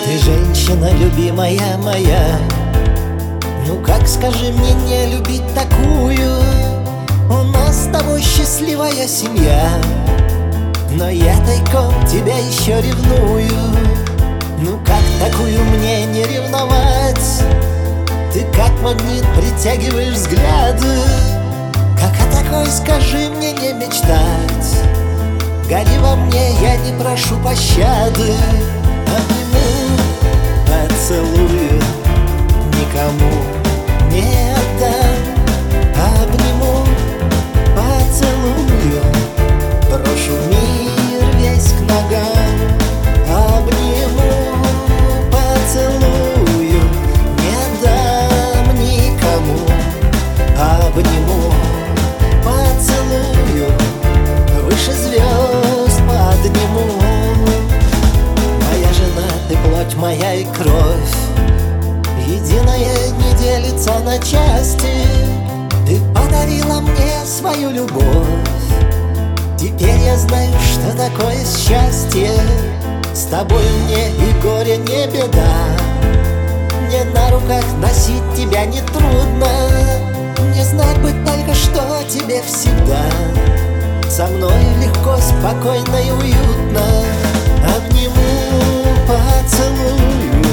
Ты женщина, любимая моя. Ну как, скажи мне, не любить такую? У нас с тобой счастливая семья, но я тайком тебя еще ревную. Ну как такую мне не ревновать? Ты как магнит притягиваешь взгляды. Как о такой, скажи мне, не мечтать? Гори во мне, я не прошу пощады. Обниму, поцелую, никому не отдам. Обниму, поцелую, брошу мир весь к ногам. Обниму, поцелую, не дам никому. Обниму, поцелую, выше звезд подниму. Моя жена, ты плоть моя и кровь, единая, не делится на части. Ты подарила мне свою любовь. Теперь я знаю, что такое счастье. С тобой мне и горе не беда. Мне на руках носить тебя не трудно. Мне знать бы только, что тебе всегда со мной легко, спокойно и уютно. Обниму, поцелую,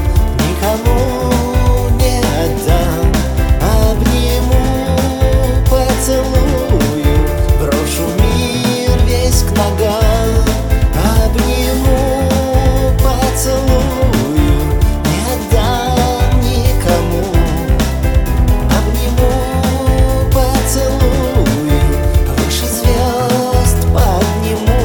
никому не отдам. Обниму, поцелую, брошу мир весь к ногам. Обниму, поцелую, не отдам никому. Обниму, поцелую, выше звезд подниму.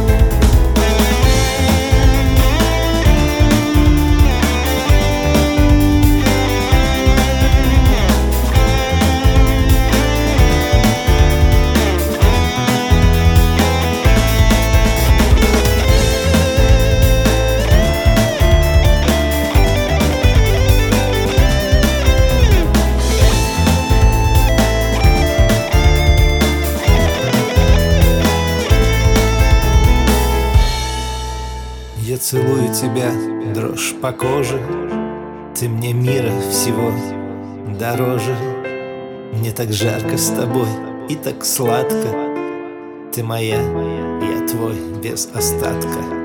Я целую тебя, дрожь по коже. Ты мне мира всего дороже. Мне так жарко с тобой и так сладко. Ты моя, я твой без остатка.